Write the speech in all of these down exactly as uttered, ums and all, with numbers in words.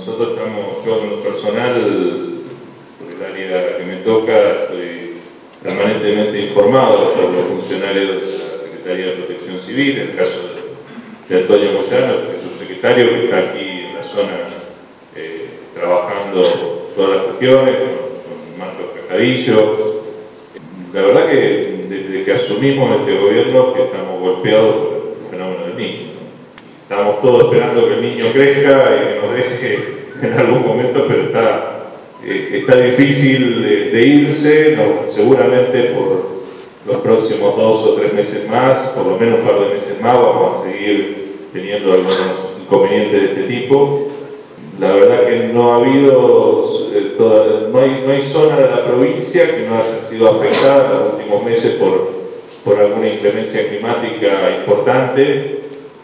nosotros estamos, yo en lo personal, por el área que me toca, estoy permanentemente informado por los funcionarios de la Secretaría de Protección Civil, en el caso de, de Antonio Moyano, que es su secretario, que está aquí en la zona eh, trabajando todas las cuestiones, con, con Marcos Cascadillo. La verdad que desde que asumimos este gobierno que estamos golpeados por el fenómeno del niño. Estamos todos esperando que el niño crezca y que nos deje en algún momento, pero está, eh, está difícil de, de irse, no, seguramente por los próximos dos o tres meses más, por lo menos un par de meses más, vamos a seguir teniendo algunos inconvenientes de este tipo. La verdad que no ha habido, eh, toda, no, hay, no hay zona de la provincia que no haya sido afectada en los últimos meses por, por alguna inclemencia climática importante.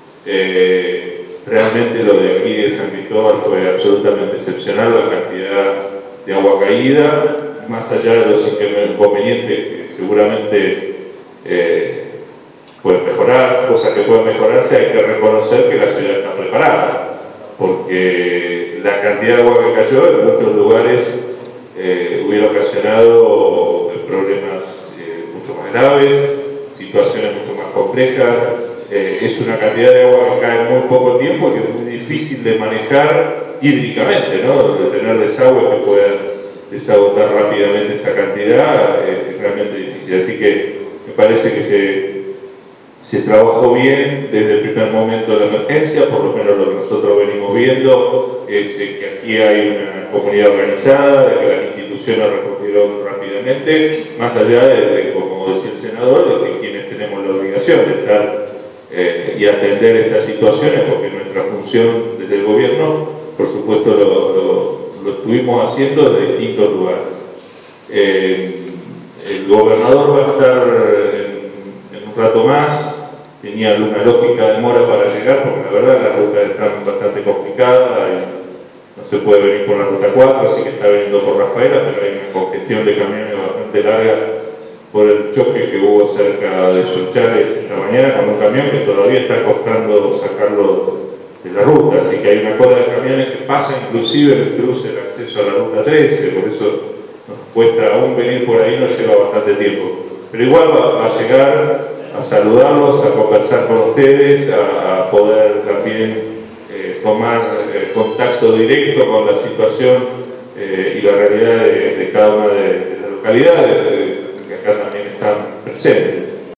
Eh, realmente lo de aquí de San Cristóbal fue absolutamente excepcional, la cantidad de agua caída, más allá de los inconvenientes que seguramente eh, pueden mejorar, cosas que pueden mejorarse, hay que reconocer que la ciudad está preparada, porque la cantidad de agua que cayó en muchos lugares eh, hubiera ocasionado problemas eh, mucho más graves, situaciones mucho más complejas. Eh, es una cantidad de agua que cae en muy poco tiempo y que es muy difícil de manejar hídricamente, ¿no? De tener desagües que puedan desagotar rápidamente esa cantidad eh, es realmente difícil. Así que me parece que se, se trabajó bien desde el primer momento de la emergencia, por lo menos lo que nosotros venimos viendo es eh, que aquí hay una comunidad organizada, de que las instituciones respondieron rápidamente, más allá de, de, como decía el senador, de que quienes tenemos la obligación de estar Eh, y atender estas situaciones, porque nuestra función desde el gobierno, por supuesto, lo, lo, lo estuvimos haciendo de distintos lugares. Eh, el gobernador va a estar en, en un rato más, tenía una lógica de mora para llegar, porque la verdad la ruta está bastante complicada, y no se puede venir por la ruta cuatro, así que está veniendo por Rafaela, pero hay una congestión de camiones bastante larga por el choque que hubo cerca de Solchales esta mañana con un camión que todavía está costando sacarlo de la ruta, así que hay una cola de camiones que pasa inclusive en el cruce del acceso a la ruta trece, por eso nos cuesta aún venir por ahí, nos lleva bastante tiempo. Pero igual va, va a llegar a saludarlos, a conversar con ustedes, a, a poder también eh, tomar eh, contacto directo con la situación eh, y la realidad de, de cada una de, de las localidades, de, acá también están presentes.